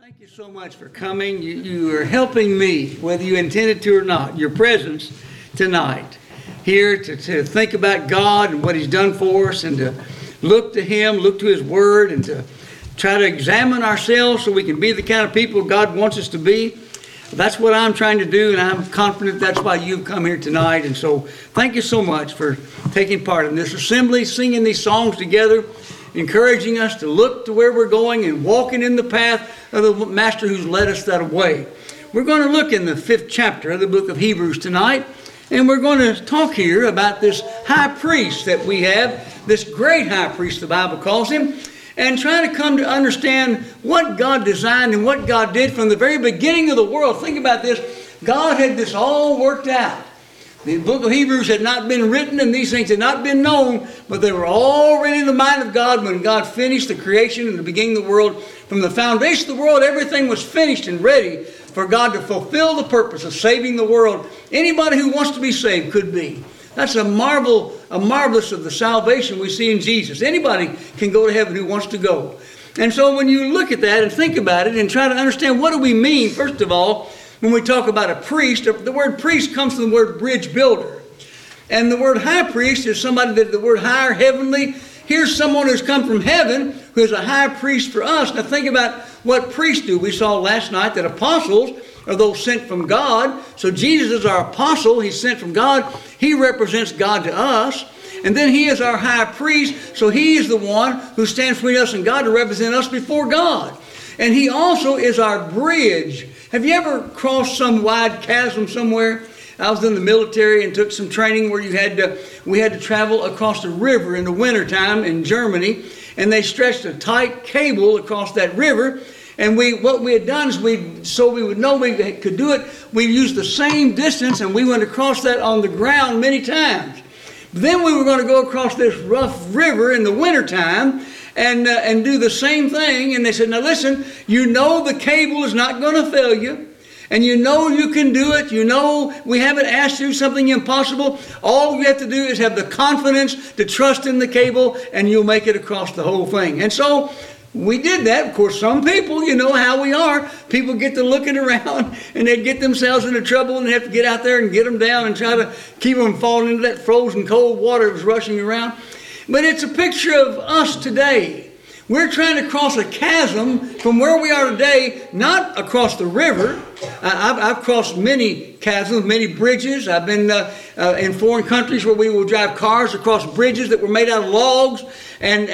Thank you so much for coming. You are helping me, whether you intended to or not. Your presence tonight here to think about God and what He's done for us, and to look to Him, look to His Word, and to try to examine ourselves so we can be the kind of people God wants us to be. That's what I'm trying to do, and I'm confident that's why you've come here tonight. And so thank you so much for taking part in this assembly, singing these songs together, encouraging us to look to where we're going and walking in the path of the Master who's led us that way. We're going to look in the 5th chapter of the book of Hebrews tonight, and we're going to talk here about this high priest that we have, this great high priest the Bible calls him, and try to come to understand what God designed and what God did from the very beginning of the world. Think about this. God had this all worked out. The book of Hebrews had not been written and these things had not been known, but they were already in the mind of God when God finished the creation and the beginning of the world. From the foundation of the world, everything was finished and ready for God to fulfill the purpose of saving the world. Anybody who wants to be saved could be. That's a marvelous of the salvation we see in Jesus. Anybody can go to heaven who wants to go. And so when you look at that and think about it and try to understand what do we mean, first of all, when we talk about a priest, the word priest comes from the word bridge builder. And the word high priest is somebody that the word high or heavenly. Here's someone who's come from heaven who is a high priest for us. Now think about what priests do. We saw last night that apostles are those sent from God. So Jesus is our apostle. He's sent from God. He represents God to us. And then he is our high priest. So he is the one who stands between us and God to represent us before God. And he also is our bridge. Have you ever crossed some wide chasm somewhere? I was in the military and took some training where we had to travel across a river in the wintertime in Germany. And they stretched a tight cable across that river. And what we had done is so we would know we could do it, we used the same distance, and we went across that on the ground many times. Then we were going to go across this rough river in the wintertime and do the same thing. And they said, now listen, you know the cable is not going to fail you. And you know you can do it. You know we haven't asked you something impossible. All you have to do is have the confidence to trust in the cable, and you'll make it across the whole thing. And so we did that. Of course, some people, you know how we are. People get to looking around and they get themselves into trouble and they have to get out there and get them down and try to keep them from falling into that frozen cold water that was rushing around. But it's a picture of us today. We're trying to cross a chasm from where we are today, not across the river. I've crossed many chasms, many bridges. I've been in foreign countries where we would drive cars across bridges that were made out of logs, and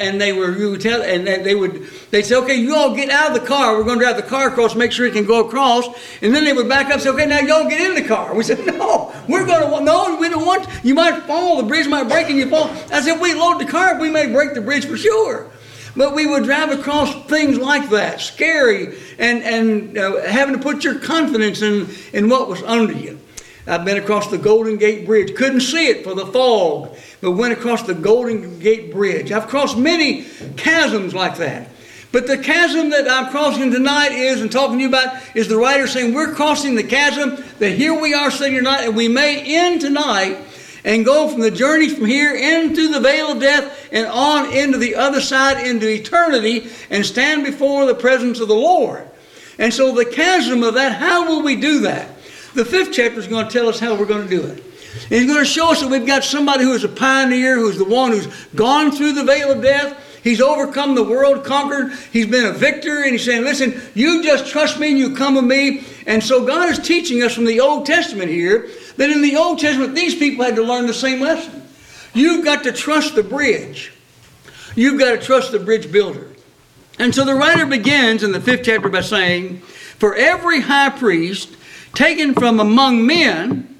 they'd say, okay, you all get out of the car. We're going to drive the car across, make sure it can go across. And then they would back up and say, okay, now y'all get in the car. We said, no, we don't want. You might fall. The bridge might break and you fall. I said, if we load the car up, we may break the bridge for sure. But we would drive across things like that, scary, and having to put your confidence in what was under you. I've been across the Golden Gate Bridge. Couldn't see it for the fog, but went across the Golden Gate Bridge. I've crossed many chasms like that. But the chasm that I'm crossing tonight and talking to you about is the writer saying we're crossing the chasm, that here we are sitting tonight, and we may end tonight and go from the journey from here into the veil of death and on into the other side, into eternity, and stand before the presence of the Lord. And so the chasm of that, how will we do that? The 5th chapter is going to tell us how we're going to do it. And he's going to show us that we've got somebody who is a pioneer, who's the one who's gone through the veil of death. He's overcome the world, conquered. He's been a victor. And he's saying, listen, you just trust me and you come with me. And so God is teaching us from the Old Testament here that in the Old Testament, these people had to learn the same lesson. You've got to trust the bridge. You've got to trust the bridge builder. And so the writer begins in the 5th chapter by saying, for every high priest taken from among men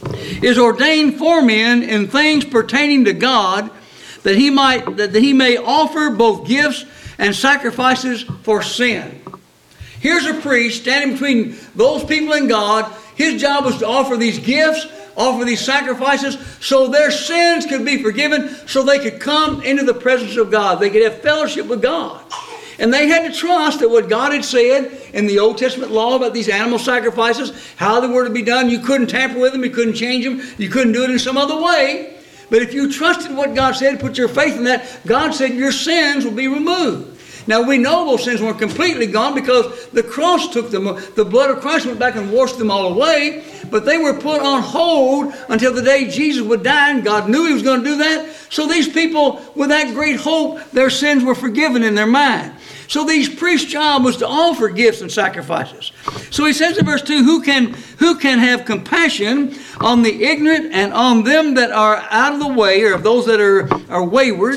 is ordained for men in things pertaining to God, that he may offer both gifts and sacrifices for sin. Here's a priest standing between those people and God. His job was to offer these gifts, offer these sacrifices, so their sins could be forgiven, so they could come into the presence of God. They could have fellowship with God. And they had to trust that what God had said in the Old Testament law about these animal sacrifices, how they were to be done, you couldn't tamper with them, you couldn't change them, you couldn't do it in some other way. But if you trusted what God said, put your faith in that, God said your sins will be removed. Now we know those sins weren't completely gone because the cross took them. The blood of Christ went back and washed them all away. But they were put on hold until the day Jesus would die, and God knew He was going to do that. So these people, with that great hope, their sins were forgiven in their mind. So these priests' job was to offer gifts and sacrifices. So he says in verse 2, who can have compassion on the ignorant and on them that are out of the way, or of those that are wayward,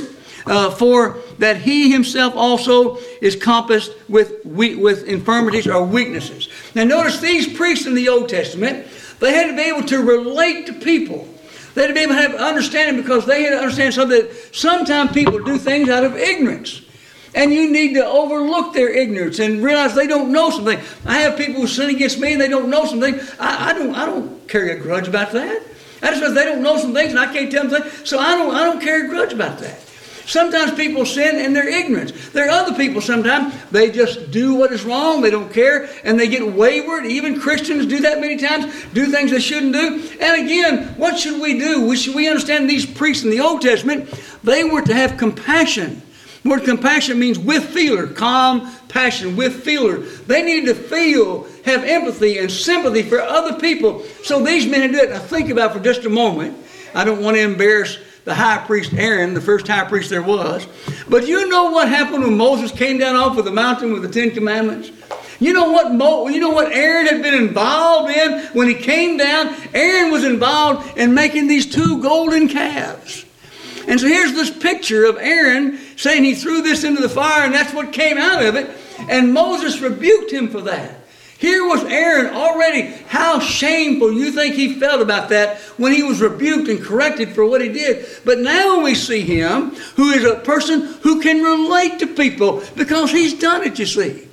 for that he himself also is compassed with infirmities or weaknesses. Now notice these priests in the Old Testament, they had to be able to relate to people. They had to be able to have understanding, because they had to understand something that sometimes people do things out of ignorance. And you need to overlook their ignorance and realize they don't know something. I have people who sin against me and they don't know something. I don't carry a grudge about that. I just know they don't know some things and I can't tell them things. So I don't carry a grudge about that. Sometimes people sin in their ignorance. There are other people sometimes, they just do what is wrong. They don't care and they get wayward. Even Christians do that many times, do things they shouldn't do. And again, what should we do? We understand these priests in the Old Testament, they were to have compassion. The word compassion means with feeler, calm, passion, with feeler. They needed to feel, have empathy and sympathy for other people. So these men had to do it. Now think about it for just a moment. I don't want to embarrass the high priest Aaron, the first high priest there was. But you know what happened when Moses came down off of the mountain with the Ten Commandments? You know what Aaron had been involved in when he came down? Aaron was involved in making these 2 golden calves. And so here's this picture of Aaron saying he threw this into the fire and that's what came out of it. And Moses rebuked him for that. Here was Aaron already, how shameful you think he felt about that when he was rebuked and corrected for what he did. But now we see him, who is a person who can relate to people because he's done it, you see.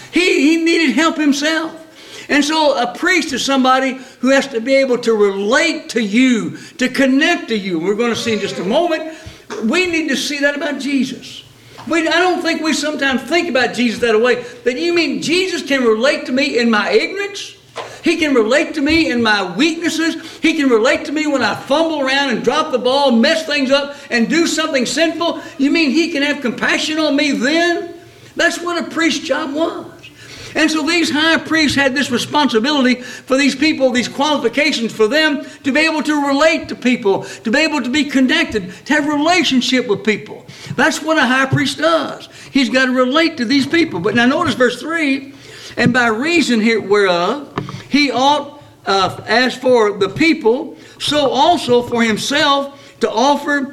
He needed help himself. And so a priest is somebody who has to be able to relate to you, to connect to you. We're going to see in just a moment. We need to see that about Jesus. I don't think we sometimes think about Jesus that way. That you mean Jesus can relate to me in my ignorance? He can relate to me in my weaknesses. He can relate to me when I fumble around and drop the ball, mess things up, and do something sinful. You mean He can have compassion on me then? That's what a priest's job was. And so these high priests had this responsibility for these people, these qualifications for them to be able to relate to people, to be able to be connected, to have a relationship with people. That's what a high priest does. He's got to relate to these people. But now notice verse 3, and by reason here whereof he ought, as for the people, so also for himself to offer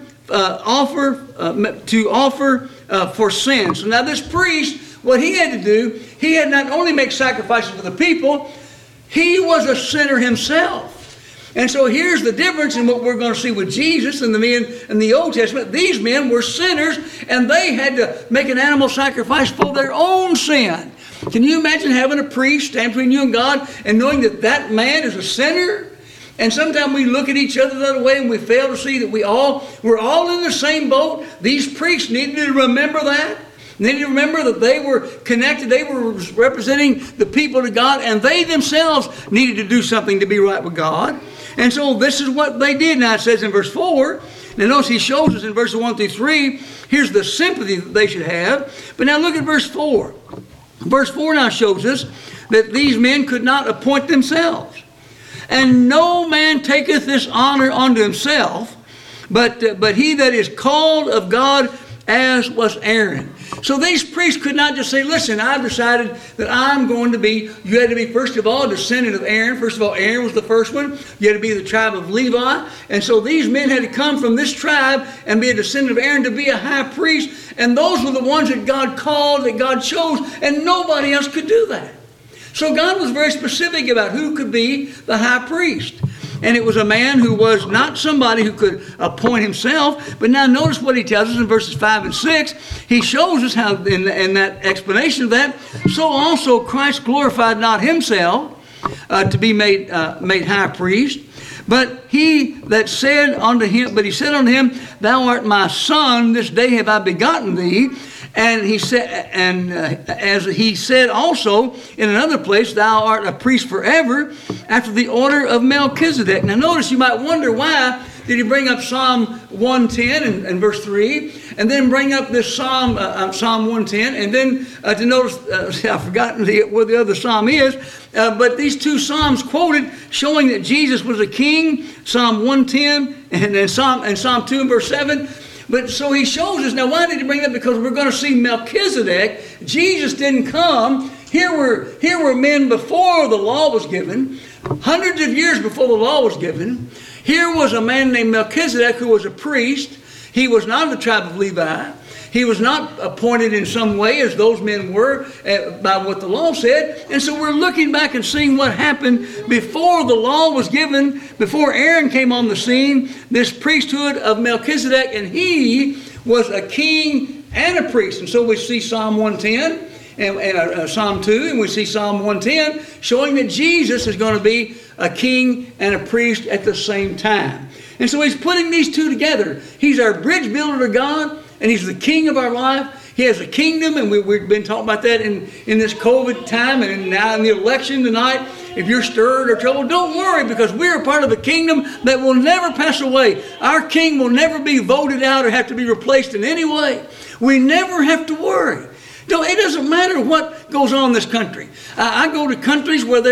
for sins. So now this priest, what he had to do, he had not only make sacrifices for the people, he was a sinner himself. And so here's the difference in what we're going to see with Jesus and the men in the Old Testament. These men were sinners, and they had to make an animal sacrifice for their own sin. Can you imagine having a priest stand between you and God and knowing that that man is a sinner? And sometimes we look at each other that way and we fail to see that we're all in the same boat. These priests needed to remember that. They need to remember that they were connected. They were representing the people to God, and they themselves needed to do something to be right with God. And so this is what they did. Now it says in verse 4, now notice he shows us in verses 1 through 3, here's the sympathy that they should have. But now look at verse 4. Verse 4 now shows us that these men could not appoint themselves. And no man taketh this honor unto himself, but he that is called of God, as was Aaron. So these priests could not just say, listen, I've decided that I'm going to be, you had to be first of all a descendant of Aaron. First of all, Aaron was the first one. You had to be the tribe of Levi. And so these men had to come from this tribe and be a descendant of Aaron to be a high priest. And those were the ones that God called, that God chose, and nobody else could do that. So God was very specific about who could be the high priest. And it was a man who was not somebody who could appoint himself. But now notice what he tells us in verses 5 and 6. He shows us how in that explanation of that, so also Christ glorified not himself to be made high priest. But he said unto him, Thou art my son, this day have I begotten thee. And he said, as he said also in another place, Thou art a priest forever, after the order of Melchizedek. Now notice, you might wonder why did he bring up Psalm 110 and verse 3, and then bring up this Psalm 110, and then to notice, I've forgotten what the other Psalm is, but these two Psalms quoted showing that Jesus was a king, Psalm 110 and Psalm 2 and verse 7. But so he shows us. Now, why did he bring that? Because we're going to see Melchizedek. Jesus didn't come. Here were men before the law was given, hundreds of years before the law was given. Here was a man named Melchizedek who was a priest. He was not of the tribe of Levi. He was not appointed in some way as those men were by what the law said. And so we're looking back and seeing what happened before the law was given, before Aaron came on the scene, this priesthood of Melchizedek, and he was a king and a priest. And so we see Psalm 110 and Psalm 2, and we see Psalm 110 showing that Jesus is going to be a king and a priest at the same time. And so he's putting these two together. He's our bridge builder to God, and he's the king of our life. He has a kingdom, and we've been talking about that in this COVID time and now in the election tonight. If you're stirred or troubled, don't worry, because we're a part of the kingdom that will never pass away. Our king will never be voted out or have to be replaced in any way. We never have to worry. No, it doesn't matter what goes on in this country. I go to countries where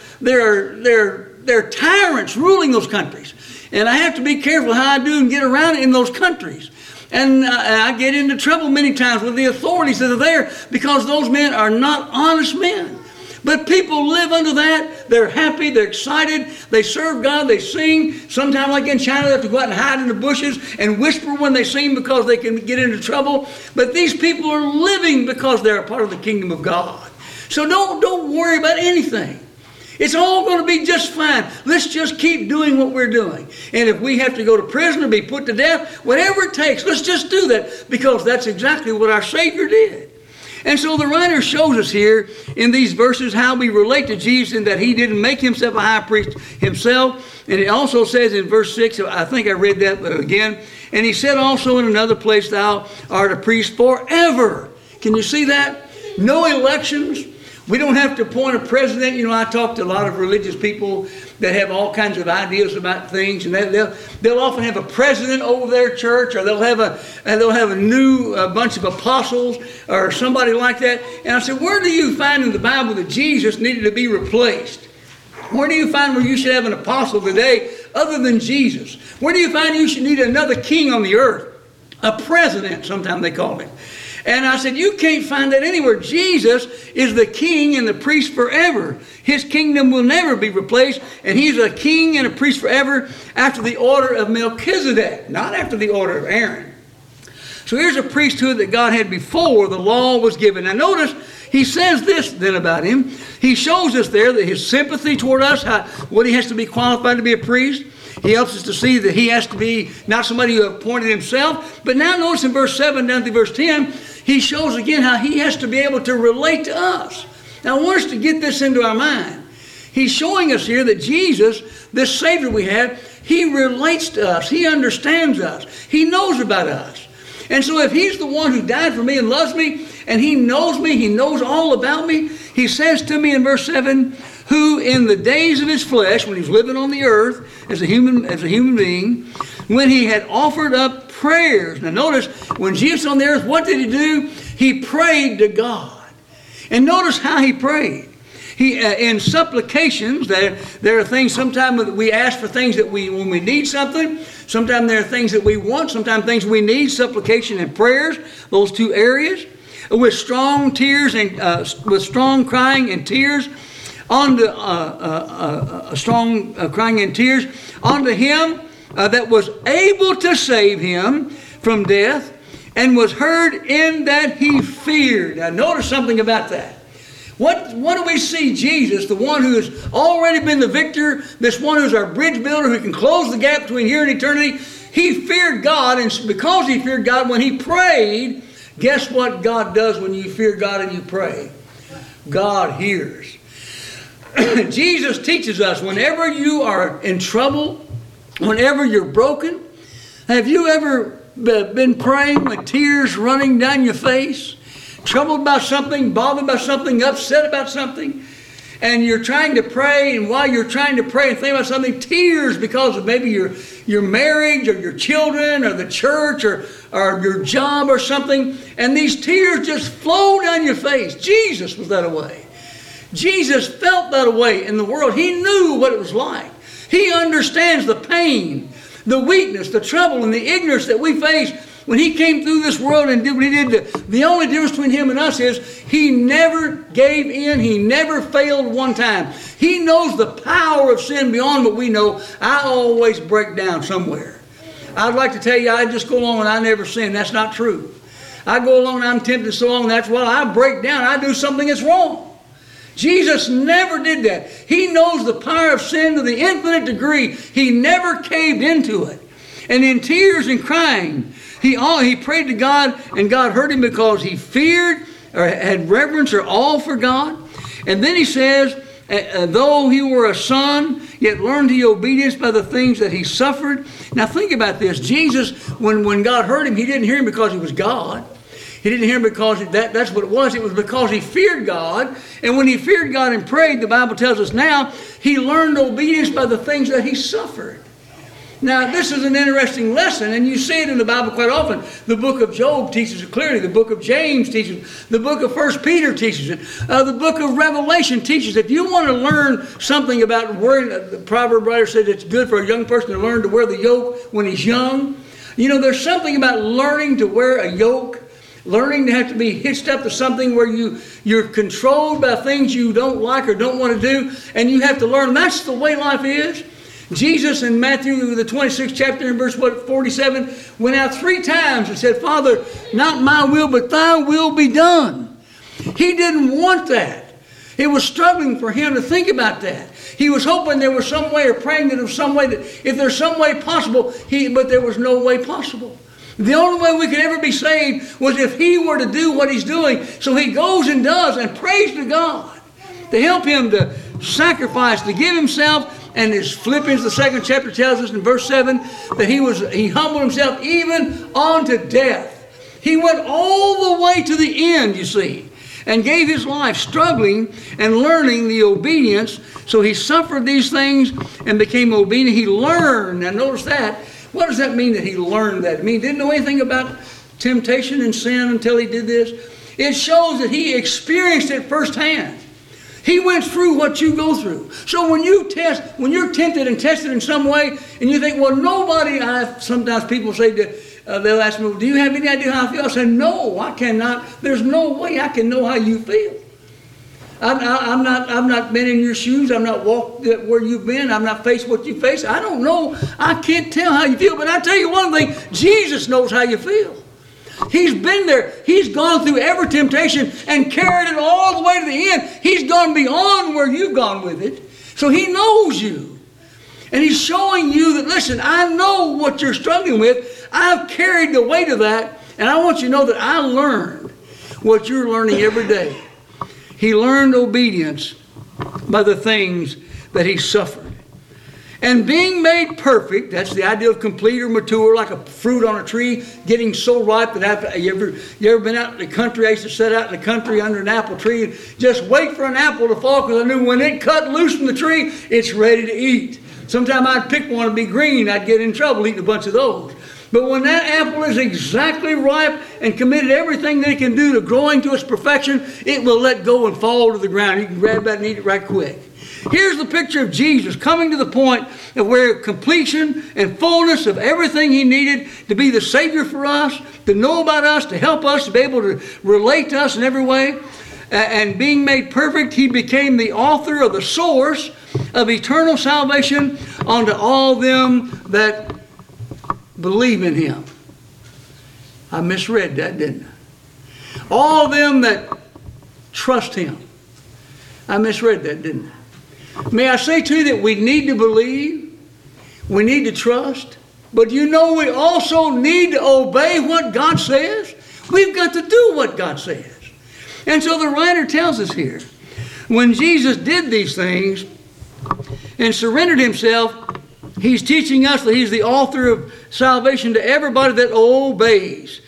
there are tyrants ruling those countries. And I have to be careful how I do and get around in those countries. And I get into trouble many times with the authorities that are there because those men are not honest men. But people live under that. They're happy. They're excited. They serve God. They sing. Sometimes, like in China, they have to go out and hide in the bushes and whisper when they sing because they can get into trouble. But these people are living because they're a part of the kingdom of God. So don't worry about anything. It's all going to be just fine. Let's just keep doing what we're doing. And if we have to go to prison or be put to death, whatever it takes, let's just do that, because that's exactly what our Savior did. And so the writer shows us here in these verses how we relate to Jesus, and that he didn't make himself a high priest himself. And it also says in verse 6, I think I read that again, and he said also in another place, thou art a priest forever. Can you see that? No elections. We don't have to appoint a president. You know, I talk to a lot of religious people that have all kinds of ideas about things, and they'll often have a president over their church, or they'll have a new bunch of apostles or somebody like that. And I said, where do you find in the Bible that Jesus needed to be replaced? Where do you find where you should have an apostle today other than Jesus? Where do you find you should need another king on the earth? A president, sometimes they call him. And I said, you can't find that anywhere. Jesus is the king and the priest forever. His kingdom will never be replaced. And he's a king and a priest forever after the order of Melchizedek, not after the order of Aaron. So here's a priesthood that God had before the law was given. Now notice, he says this then about him. He shows us there that his sympathy toward us, what he has to be qualified to be a priest. He helps us to see that he has to be not somebody who appointed himself. But now notice in verse 7 down to verse 10, he shows again how he has to be able to relate to us. Now I want us to get this into our mind. He's showing us here that Jesus, this Savior we have, he relates to us. He understands us. He knows about us. And so if he's the one who died for me and loves me, and he knows all about me, he says to me in verse 7, who in the days of his flesh, when he was living on the earth as a human being, when he had offered up prayers. Now notice, when Jesus was on the earth, what did he do? He prayed to God. And notice how he prayed. He in supplications, there are things sometimes that we ask for things that when we need something. Sometimes there are things that we want. Sometimes things we need, supplication and prayers, those two areas. With strong tears and with strong crying and tears, strong crying and tears unto him that was able to save him from death, and was heard in that he feared. Now notice something about that. What do we see? Jesus, the one who has already been the victor, this one who's our bridge builder who can close the gap between here and eternity, he feared God, and because he feared God, when he prayed, guess what God does when you fear God and you pray? God hears. Jesus teaches us whenever you are in trouble, whenever you're broken, have you ever been praying with tears running down your face? Troubled about something, bothered about something, upset about something? and you're trying to pray, and while you're trying to pray and think about something, tears because of maybe your marriage or your children or the church or your job or something, and these tears just flow down your face. Jesus was that way. Jesus felt that way in the world. He knew what it was like. He understands the pain, the weakness, the trouble, and the ignorance that we face when He came through this world and did what He did. The only difference between Him and us is He never gave in. He never failed one time. He knows the power of sin beyond what we know. I always break down somewhere. I'd like to tell you I just go along and I never sin. That's not true. I go along and I'm tempted so long, that's why I break down. I do something that's wrong. Jesus never did that. He knows the power of sin to the infinite degree. He never caved into it. And in tears and crying, he prayed to God, and God heard him because he feared or had reverence or awe for God. And then he says, though he were a son, yet learned he obedience by the things that he suffered. Now think about this. Jesus, when God heard him, he didn't hear him because he was God. He didn't hear him because that's what it was. It was because he feared God. And when he feared God and prayed, the Bible tells us now, he learned obedience by the things that he suffered. Now, this is an interesting lesson, and you see it in the Bible quite often. The book of Job teaches it clearly. The book of James teaches it. The book of 1 Peter teaches it. The book of Revelation teaches it. If you want to learn something about wearing, the proverb writer said it's good for a young person to learn to wear the yoke when he's young. You know, there's something about learning to wear a yoke, learning to have to be hitched up to something where you're controlled by things you don't like or don't want to do, and you have to learn. That's the way life is. Jesus in Matthew, the 26th chapter, in verse 47, went out 3 times and said, Father, not my will, but thy will be done. He didn't want that. It was struggling for him to think about that. He was hoping there was some way, or praying that there was some way, that if there's some way possible, but there was no way possible. The only way we could ever be saved was if he were to do what he's doing. So he goes and does and prays to God to help him to sacrifice, to give himself. And as Philippians, the 2nd chapter, tells us in verse 7, that he humbled himself even unto death. He went all the way to the end, you see, and gave his life struggling and learning the obedience. So he suffered these things and became obedient. He learned. Now notice that. What does that mean that he learned that? I mean, he didn't know anything about temptation and sin until he did this. It shows that he experienced it firsthand. He went through what you go through. So when you're tempted and tested in some way, and you think, well, sometimes people say, they'll ask me, well, do you have any idea how I feel? I say, no, I cannot. There's no way I can know how you feel. I've not been in your shoes. I've not walked where you've been. I've not faced what you face. I don't know. I can't tell how you feel. But I tell you one thing, Jesus knows how you feel. He's been there. He's gone through every temptation and carried it all the way to the end. He's gone beyond where you've gone with it. So he knows you. And he's showing you that, listen, I know what you're struggling with. I've carried the weight of that. And I want you to know that I learned what you're learning every day. He learned obedience by the things that he suffered. And being made perfect, that's the idea of complete or mature, like a fruit on a tree, getting so ripe that you ever been out in the country? I used to sit out in the country under an apple tree and just wait for an apple to fall, because I knew when it cut loose from the tree, it's ready to eat. Sometimes I'd pick one to be green. I'd get in trouble eating a bunch of those. But when that apple is exactly ripe and committed everything that it can do to growing to its perfection, it will let go and fall to the ground. You can grab that and eat it right quick. Here's the picture of Jesus coming to the point of where completion and fullness of everything he needed to be the Savior for us, to know about us, to help us, to be able to relate to us in every way. And being made perfect, he became the author of the source of eternal salvation unto all them that believe in him. I misread that, didn't I? All them that trust him. I misread that, didn't I? May I say to you that we need to believe, we need to trust, but you know we also need to obey what God says. We've got to do what God says. And so the writer tells us here, when Jesus did these things and surrendered himself, he's teaching us that he's the author of salvation to everybody that obeys.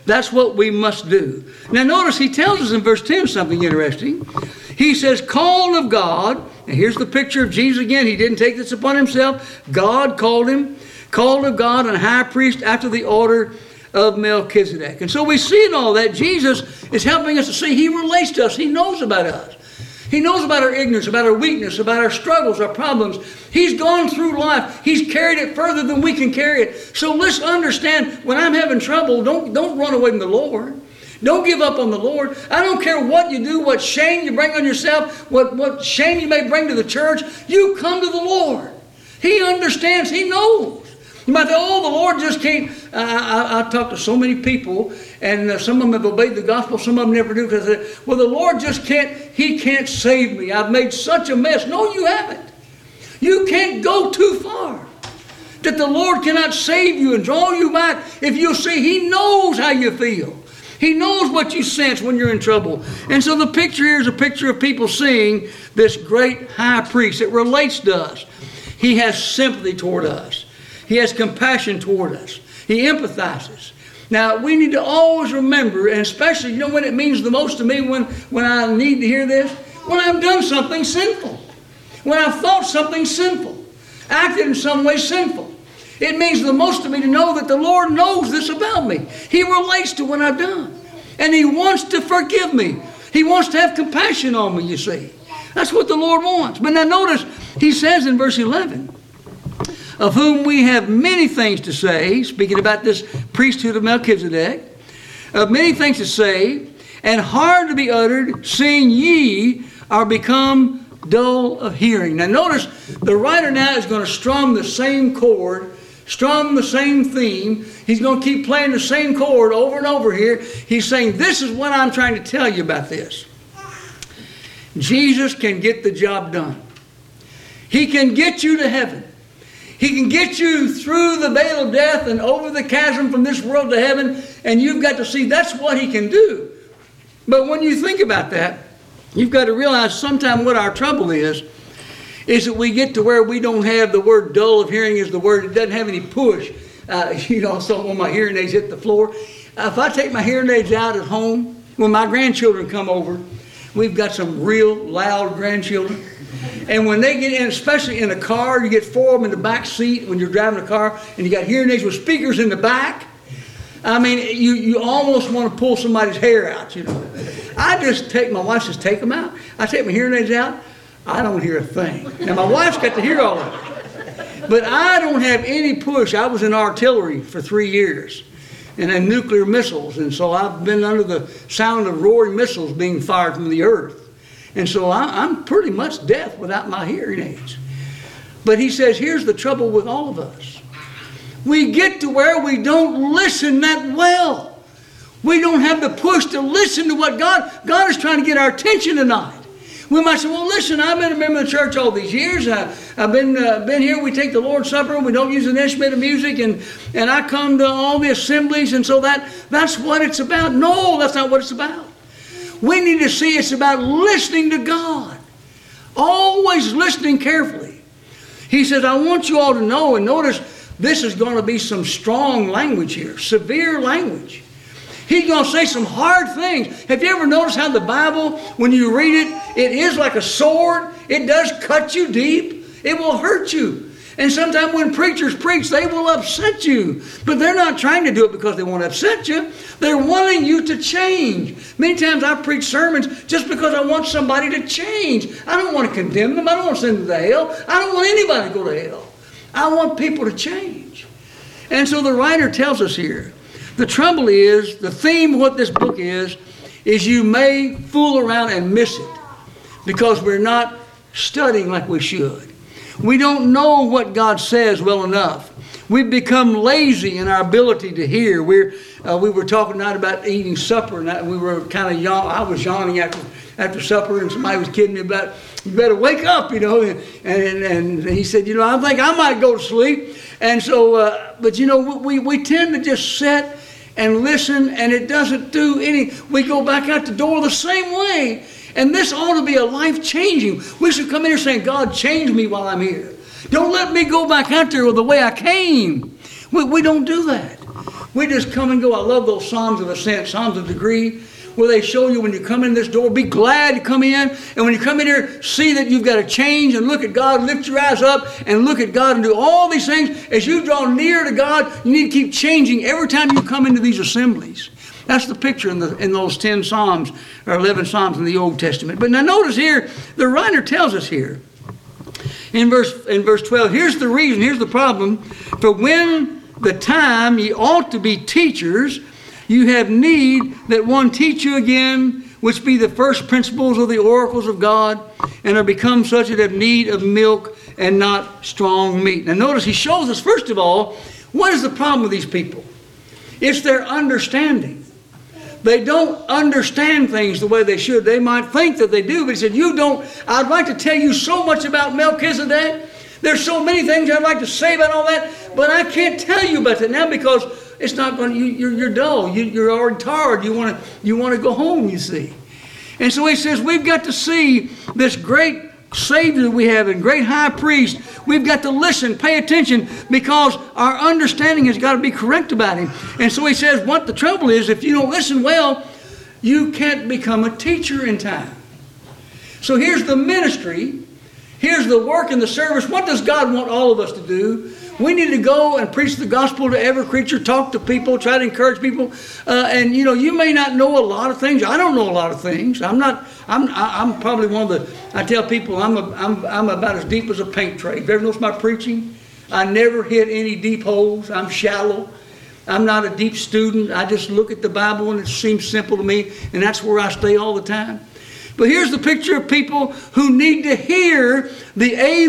That's what we must do. Now notice he tells us in verse 10 something interesting. He says, called of God. And here's the picture of Jesus again. He didn't take this upon himself. God called him. Called of God and high priest after the order of Melchizedek. And so we see in all that Jesus is helping us to see he relates to us. He knows about us. He knows about our ignorance, about our weakness, about our struggles, our problems. He's gone through life. He's carried it further than we can carry it. So let's understand, when I'm having trouble, don't run away from the Lord. Don't give up on the Lord. I don't care what you do, what shame you bring on yourself, what shame you may bring to the church. You come to the Lord. He understands. He knows. You might think, oh, the Lord just can't. I talk to so many people, and some of them have obeyed the gospel, some of them never do, because, well, the Lord just can't, He can't save me. I've made such a mess. No, you haven't. You can't go too far that the Lord cannot save you and draw you back. If you see, He knows how you feel. He knows what you sense when you're in trouble. And so the picture here is a picture of people seeing this great high priest. It relates to us. He has sympathy toward us. He has compassion toward us. He empathizes. Now, we need to always remember, and especially, you know when it means the most to me when I need to hear this? When I've done something sinful. When I've thought something sinful. Acted in some way sinful. It means the most to me to know that the Lord knows this about me. He relates to what I've done. And He wants to forgive me. He wants to have compassion on me, you see. That's what the Lord wants. But now notice, He says in verse 11, of whom we have many things to say, speaking about this priesthood of Melchizedek, of many things to say, and hard to be uttered, seeing ye are become dull of hearing. Now notice, the writer now is going to strum the same chord, strum the same theme. He's going to keep playing the same chord over and over here. He's saying, this is what I'm trying to tell you about this. Jesus can get the job done. He can get you to heaven. He can get you through the veil of death and over the chasm from this world to heaven, and you've got to see that's what He can do. But when you think about that, you've got to realize sometimes what our trouble is that we get to where we don't have the word dull of hearing is the word. It doesn't have any push. So when my hearing aids hit the floor, if I take my hearing aids out at home, when my grandchildren come over, we've got some real loud grandchildren. And when they get in, especially in a car, you get four of them in the back seat when you're driving a car, and you got hearing aids with speakers in the back. I mean, you almost want to pull somebody's hair out, you know. My wife says, take them out. I take my hearing aids out, I don't hear a thing. Now, my wife's got to hear all of it. But I don't have any push. I was in artillery for 3 years, and in nuclear missiles, and so I've been under the sound of roaring missiles being fired from the earth. And so I'm pretty much deaf without my hearing aids. But he says, here's the trouble with all of us. We get to where we don't listen that well. We don't have the push to listen to what God is trying to get our attention tonight. We might say, well, listen, I've been a member of the church all these years. I've been here. We take the Lord's Supper. We don't use an instrument of music. And I come to all the assemblies. And so that's what it's about. No, that's not what it's about. We need to see it's about listening to God. Always listening carefully. He says, I want you all to know, and notice this is going to be some strong language here, severe language. He's going to say some hard things. Have you ever noticed how the Bible, when you read it, it is like a sword? It does cut you deep. It will hurt you. And sometimes when preachers preach, they will upset you. But they're not trying to do it because they want to upset you. They're wanting you to change. Many times I preach sermons just because I want somebody to change. I don't want to condemn them. I don't want to send them to hell. I don't want anybody to go to hell. I want people to change. And so the writer tells us here, the trouble is, the theme of what this book is you may fool around and miss it because we're not studying like we should. We don't know what God says well enough. We've become lazy in our ability to hear. We were talking tonight about eating supper, and we were kind of I was yawning after supper, and somebody was kidding me about, you better wake up, you know. And he said, you know, I think I might go to sleep. And so, but you know, we tend to just sit and listen, and it doesn't do any. We go back out the door the same way. And this ought to be a life-changing. We should come in here saying, God, change me while I'm here. Don't let me go back out there the way I came. We don't do that. We just come and go. I love those Psalms of Ascent, Psalms of Degree, where they show you when you come in this door, be glad to come in. And when you come in here, see that you've got to change and look at God, lift your eyes up and look at God and do all these things. As you draw near to God, you need to keep changing every time you come into these assemblies. That's the picture in those 10 Psalms or 11 Psalms in the Old Testament. But now notice here, the writer tells us here in verse 12, here's the reason, here's the problem. For when the time ye ought to be teachers, you have need that one teach you again, which be the first principles of the oracles of God, and are become such that have need of milk and not strong meat. Now notice he shows us, first of all, what is the problem with these people? It's their understanding. They don't understand things the way they should. They might think that they do, but he said, you don't. I'd like to tell you so much about Melchizedek. There's so many things I'd like to say about all that, but I can't tell you about that now because it's not going. You're dull. You're already tired. You want to go home. You see, and so he says we've got to see this great Savior we have and great High Priest. We've got to listen, pay attention, because our understanding has got to be correct about Him. And so he says, what the trouble is, if you don't listen well, you can't become a teacher in time. So here's the ministry. Here's the work and the service. What does God want all of us to do? We need to go and preach the gospel to every creature, talk to people, try to encourage people. And you may not know a lot of things. I don't know a lot of things. I'm probably one of the. I tell people I'm about as deep as a paint tray. If you ever notice my preaching, I never hit any deep holes. I'm shallow. I'm not a deep student. I just look at the Bible and it seems simple to me, and that's where I stay all the time. But here's the picture of people who need to hear the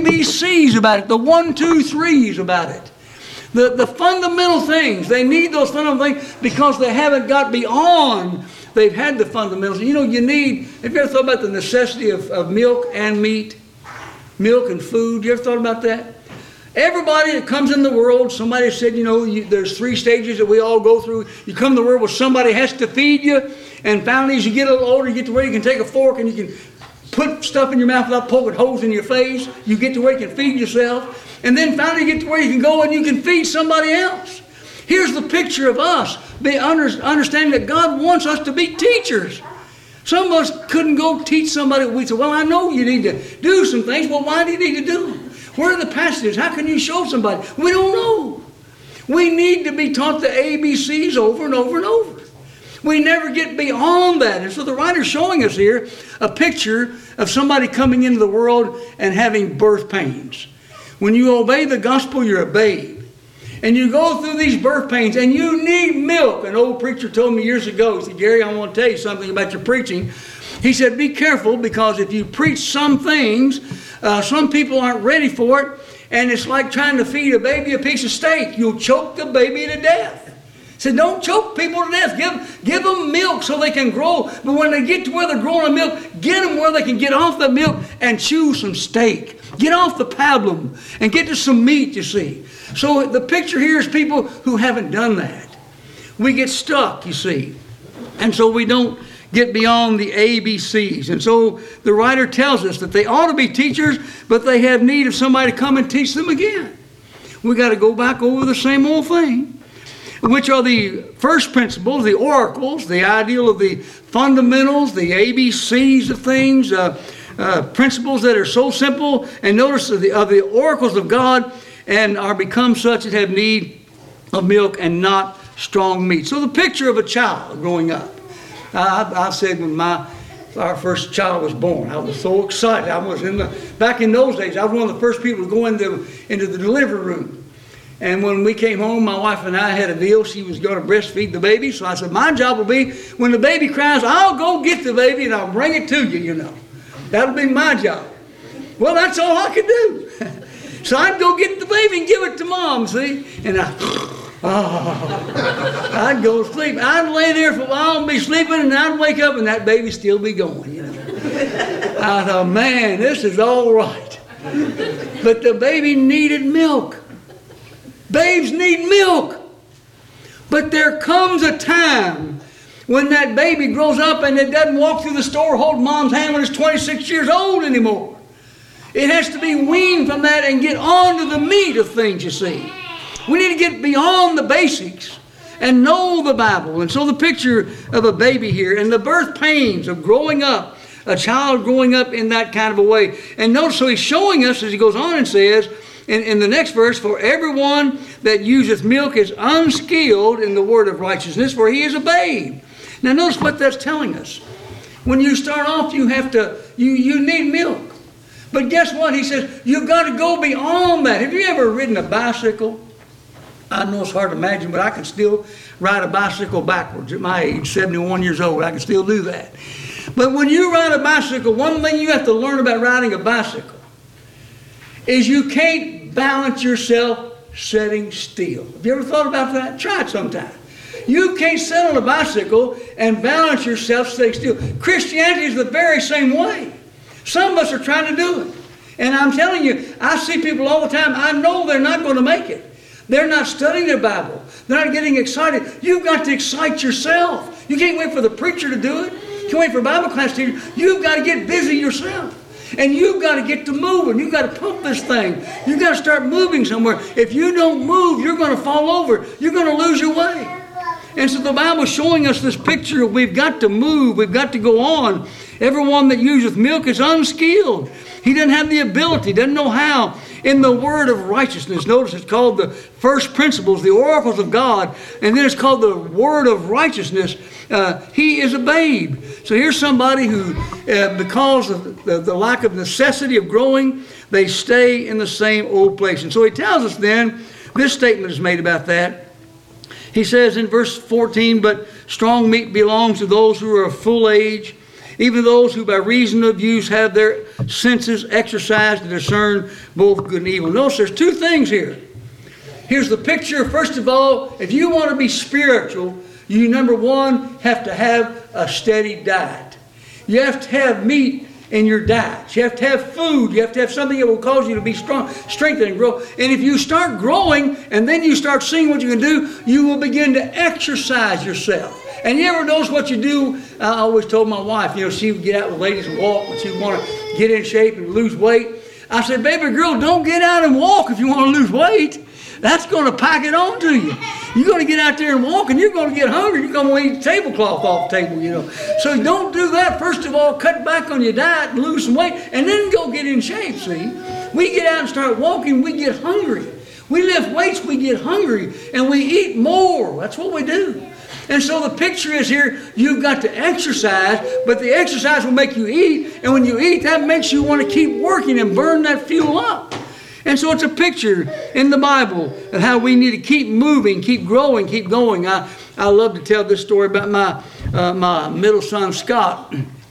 ABCs about it, the 1, 2, 3s about it. The fundamental things. They need those fundamental things because they haven't got beyond. They've had the fundamentals. You need, have you ever thought about the necessity of milk and meat? Milk and food. You ever thought about that? Everybody that comes in the world, somebody said, there's 3 stages that we all go through. You come to the world where somebody has to feed you. And finally, as you get a little older, you get to where you can take a fork and you can put stuff in your mouth without poking holes in your face. You get to where you can feed yourself. And then finally you get to where you can go and you can feed somebody else. Here's the picture of us. Understanding that God wants us to be teachers. Some of us couldn't go teach somebody. We said, well, I know you need to do some things. Well, why do you need to do them? Where are the passages? How can you show somebody? We don't know. We need to be taught the ABCs over and over and over. We never get beyond that. And so the writer's showing us here a picture of somebody coming into the world and having birth pains. When you obey the gospel, you're a babe. And you go through these birth pains and you need milk. An old preacher told me years ago, he said, Gary, I want to tell you something about your preaching. He said, be careful because if you preach some things, some people aren't ready for it. And it's like trying to feed a baby a piece of steak. You'll choke the baby to death. He said, don't choke people to death. Give them milk so they can grow. But when they get to where they're growing on milk, get them where they can get off the milk and chew some steak. Get off the pablum and get to some meat, you see. So the picture here is people who haven't done that. We get stuck, you see. And so we don't get beyond the ABCs. And so the writer tells us that they ought to be teachers, but they have need of somebody to come and teach them again. We got to go back over the same old thing, which are the first principles, the oracles, the ideal of the fundamentals, the ABCs of things, principles that are so simple, and notice of the oracles of God, and are become such that have need of milk and not strong meat. So the picture of a child growing up. I said when our first child was born, I was so excited. Back in those days, I was one of the first people to go into the delivery room. And when we came home, my wife and I had a deal. She was going to breastfeed the baby. So I said, my job will be, when the baby cries, I'll go get the baby and I'll bring it to you, That'll be my job. Well, that's all I could do. So I'd go get the baby and give it to Mom, see? And I'd go to sleep. I'd lay there for a while and be sleeping, and I'd wake up and that baby still be going, I thought, man, this is all right. But the baby needed milk. Babes need milk. But there comes a time when that baby grows up and it doesn't walk through the store, hold Mom's hand when it's 26 years old anymore. It has to be weaned from that and get on to the meat of things, you see. We need to get beyond the basics and know the Bible. And so the picture of a baby here and the birth pains of growing up, a child growing up in that kind of a way. And notice, so he's showing us as he goes on and says, in the next verse, for everyone that useth milk is unskilled in the word of righteousness, for he is a babe. Now notice what that's telling us. When you start off, you have to, you need milk. But guess what? He says, you've got to go beyond that. Have you ever ridden a bicycle? I know it's hard to imagine, but I can still ride a bicycle backwards at my age, 71 years old. I can still do that. But when you ride a bicycle, one thing you have to learn about riding a bicycle is you can't balance yourself sitting still. Have you ever thought about that? Try it sometime. You can't sit on a bicycle and balance yourself sitting still. Christianity is the very same way. Some of us are trying to do it. And I'm telling you, I see people all the time, I know they're not going to make it. They're not studying their Bible. They're not getting excited. You've got to excite yourself. You can't wait for the preacher to do it. You can't wait for a Bible class teacher. You've got to get busy yourself. And you've got to get to moving. You've got to pump this thing. You've got to start moving somewhere. If you don't move, you're going to fall over. You're going to lose your way. And so the Bible's showing us this picture. We've got to move. We've got to go on. Everyone that useth milk is unskilled. He doesn't have the ability, doesn't know how. In the word of righteousness, notice it's called the first principles, the oracles of God, and then it's called the word of righteousness. He is a babe. So here's somebody who, because of the lack of necessity of growing, they stay in the same old place. And so he tells us then, this statement is made about that. He says in verse 14, but strong meat belongs to those who are of full age, even those who by reason of use have their senses exercised to discern both good and evil. Notice there's two things here. Here's the picture. First of all, if you want to be spiritual, you, number one, have to have a steady diet. You have to have meat in your diet. You have to have food. You have to have something that will cause you to be strong, strengthen and grow. And if you start growing and then you start seeing what you can do, you will begin to exercise yourself. And you ever notice what you do? I always told my wife, she would get out with ladies and walk when she would want to get in shape and lose weight. I said, baby girl, don't get out and walk if you want to lose weight. That's going to pack it on to you. You're going to get out there and walk and you're going to get hungry. You're going to eat the tablecloth off the table, So don't do that. First of all, cut back on your diet and lose some weight and then go get in shape, see. We get out and start walking, we get hungry. We lift weights, we get hungry, and we eat more. That's what we do. And so the picture is here, you've got to exercise, but the exercise will make you eat, and when you eat, that makes you want to keep working and burn that fuel up. And so it's a picture in the Bible of how we need to keep moving, keep growing, keep going. I love to tell this story about my middle son, Scott.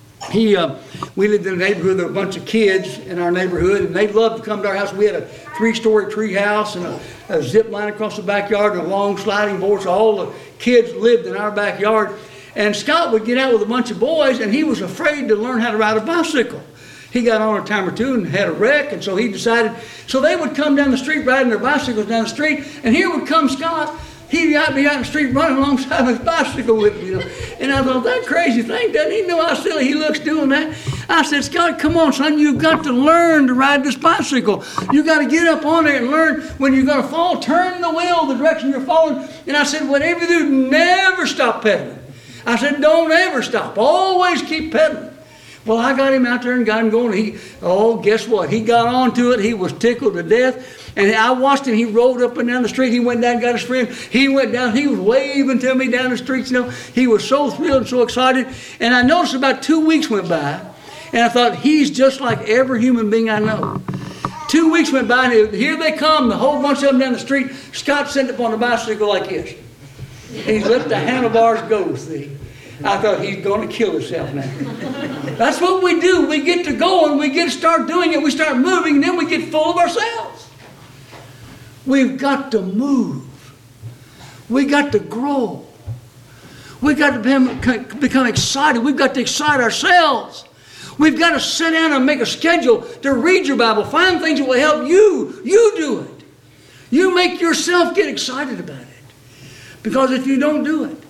We lived in a neighborhood, there were a bunch of kids in our neighborhood, and they loved to come to our house. We had a 3-story tree house and a zip line across the backyard and a long sliding board, so all the kids lived in our backyard. And Scott would get out with a bunch of boys, and he was afraid to learn how to ride a bicycle. He got on a time or two and had a wreck, and so he decided, so they would come down the street riding their bicycles down the street, and here would come Scott. He'd be out in the street running alongside his bicycle with me, And I thought, that crazy thing, doesn't he know how silly he looks doing that? I said, Scott, come on, son, you've got to learn to ride this bicycle. You've got to get up on there and learn when you're going to fall, turn the wheel the direction you're falling. And I said, whatever you do, never stop pedaling. I said, don't ever stop. Always keep pedaling. Well, I got him out there and got him going. Guess what? He got onto it. He was tickled to death. And I watched him. He rode up and down the street. He went down and got his friend. He went down. He was waving to me down the streets. He was so thrilled and so excited. And I noticed about 2 weeks went by. And I thought, he's just like every human being I know. 2 weeks went by, and here they come, the whole bunch of them down the street. Scott sent up on a bicycle like this. And he's let the handlebars go, see. I thought, he's going to kill himself now. That's what we do. We get to go and we get to start doing it. We start moving, and then we get full of ourselves. We've got to move. We've got to grow. We've got to become excited. We've got to excite ourselves. We've got to sit down and make a schedule to read your Bible. Find things that will help you. You do it. You make yourself get excited about it. Because if you don't do it,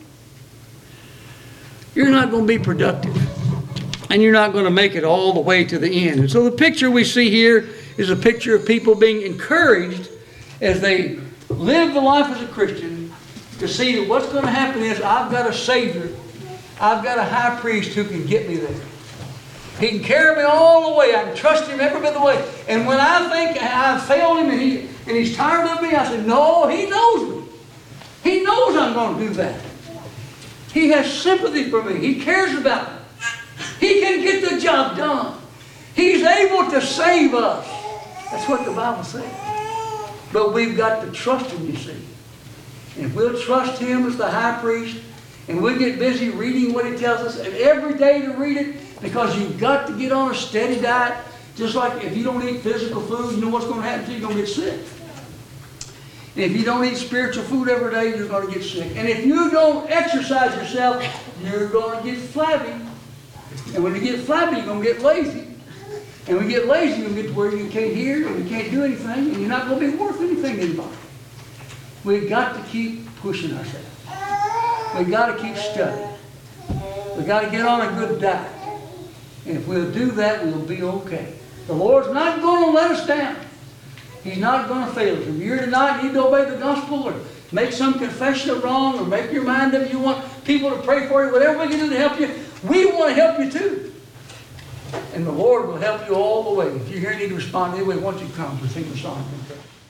you're not going to be productive. And you're not going to make it all the way to the end. And so the picture we see here is a picture of people being encouraged as they live the life as a Christian to see that what's going to happen is I've got a Savior. I've got a high priest who can get me there. He can carry me all the way. I can trust Him every bit of the way. And when I think I've failed Him and He's tired of me, I say, no, He knows me. He knows I'm going to do that. He has sympathy for me. He cares about me. He can get the job done. He's able to save us. That's what the Bible says. But we've got to trust Him, you see. And if we'll trust Him as the high priest, and we'll get busy reading what He tells us, and every day to read it, because you've got to get on a steady diet. Just like if you don't eat physical food, you know what's going to happen to you? You're going to get sick. And if you don't eat spiritual food every day, you're going to get sick. And if you don't exercise yourself, you're going to get flabby. And when you get flabby, you're going to get lazy. And when you get lazy, you're going to get to where you can't hear and you can't do anything, and you're not going to be worth anything to anybody. We've got to keep pushing ourselves. We've got to keep studying. We've got to get on a good diet. And if we'll do that, we'll be okay. The Lord's not going to let us down. He's not going to fail us. If you're here tonight, you need to obey the gospel or make some confession of wrong or make your mind up. You want people to pray for you, whatever we can do to help you, we want to help you too. And the Lord will help you all the way. If you're here and need to respond anyway, why don't you come to sing the song?